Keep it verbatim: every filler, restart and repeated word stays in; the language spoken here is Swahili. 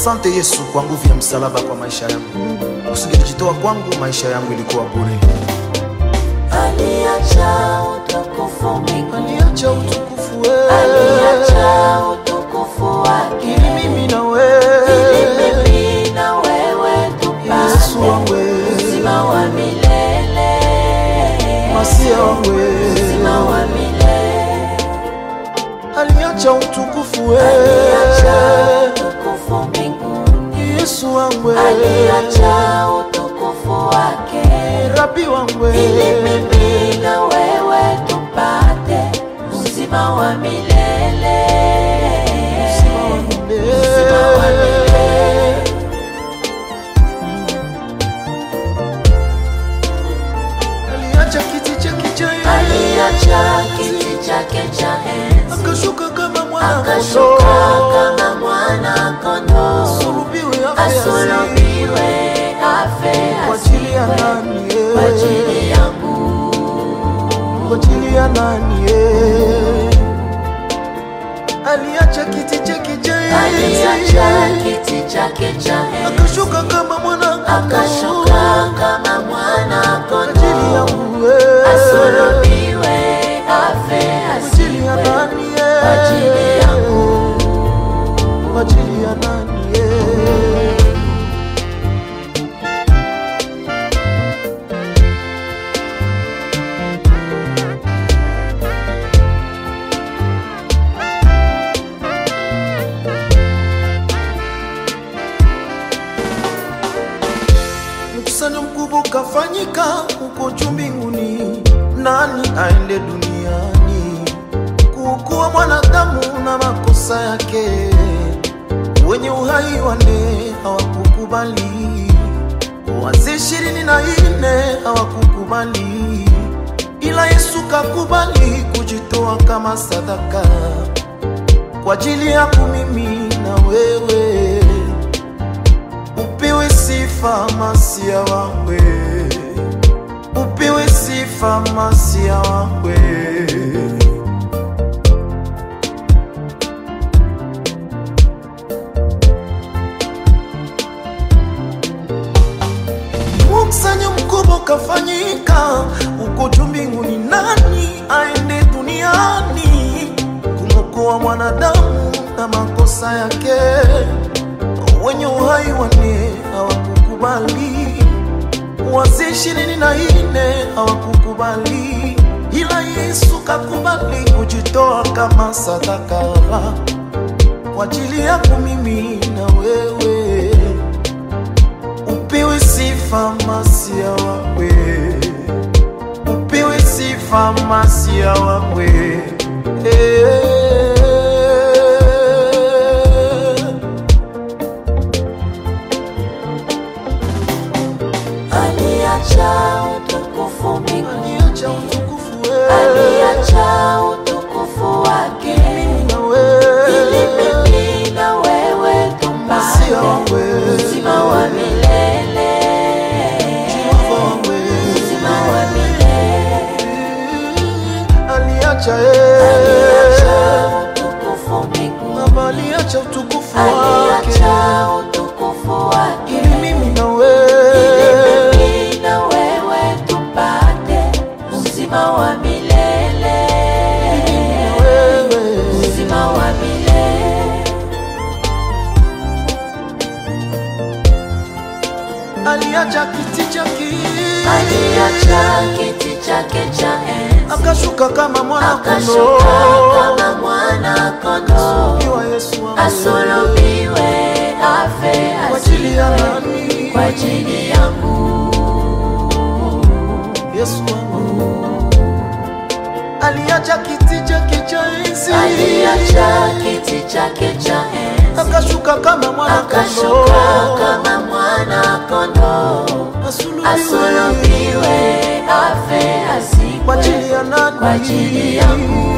Asante Yesu kwa nguvu ya msalaba kwa maisha yangu. Usingejitoa kwangu, maisha yangu ilikuwa bure. Aliacha utukufu mbinguni, Aliacha utukufu wewe, aliacha utukufu wake, ili mimi na wewe, ili mimi na wewe tupate Yesu wangu, uzima wa milele, Masia wangu, uzima wa milele. aliacha utukufu wewe, Aliacha utukufu mbinguni, Yesu wangu, aliacha utukufu wake, Rabi wangu, ili mimi na wewe tupate uzima wa milele, uzima wa milele. Aliacha kiti chake cha enzi, Aliacha kiti chake cha enzi, akashuka kama mwana akashuka kondoo, kama mwana kondoo, asulubiwe afe asulubiwe afe kwa ajili ya asiwe, nani? kwa ajili yangu, Kwa ajili ya nani? Aliacha kiti chake cha aliacha enzi, kiti chake cha enzi, akashuka kama mwana kondoo, akashuka kama mwana kwa ajili kondoo, yangu, asulubiwe afe kwa ajili ya asiwe, nani? kwa ajili yangu, Kwa ajili ya nani? Mkusanyo mkubwa ukafanyika huko juu mbinguni, nani aende duniani kuokoa mwanadamu na makosa yake? Wenye uhai wane hawakukubali, wazee ishirini na nne hawakukubali, ila Yesu kakubali kujitoa kama sadaka kwa ajili yako mimi na wewe. Upewe sifa Masia wangu, upewe sifa Masia wangu. Mkusanyo mkubwa ukafanyika uko juu mbinguni, nani aende duniani kumwokoa mwanadamu na makosa yake? Wenye uhai wane hawakukubali, wazee ishirini na nne hawakukubali, ila Yesu kakubali kujitoa kama sadaka kwa ajili yako mimi na wewe. Upewe sifa Masia wangu, upewe sifa Masia wangu, eh. aliacha utukufu mbinguni, Aliacha utukufu wewe, aliacha utukufu wake, na wewe, ili mimi na wewe Masia tupate wangu, uzima wa milele, Jehova wangu, uzima wa milele. aliacha Aliacha utukufu mbinguni, Baba, aliacha utukufu wake aliacha utukufu wake, ili mimi na ili wewe, mimi na wewe tupate uzima wa milele, wewe. uzima wa milele. Aliacha kiti chake, Aliacha kiti chake cha enzi, akashuka kama mwana akashuka kondoo, kama mwana kondoo, iwa Yesu wangu, asulubiwe afe kwa ajili ya asiwe, nani? kwa ajili yangu, Yesu wangu, aliacha kiti chake cha enzi, aliacha kiti chake cha enzi, akashuka kama mwana akashuka kondoo, kama mwana kondoo, asulubiwe asulubiwe afe kwa ajili asiwe, ya nani? kwa ajili yangu,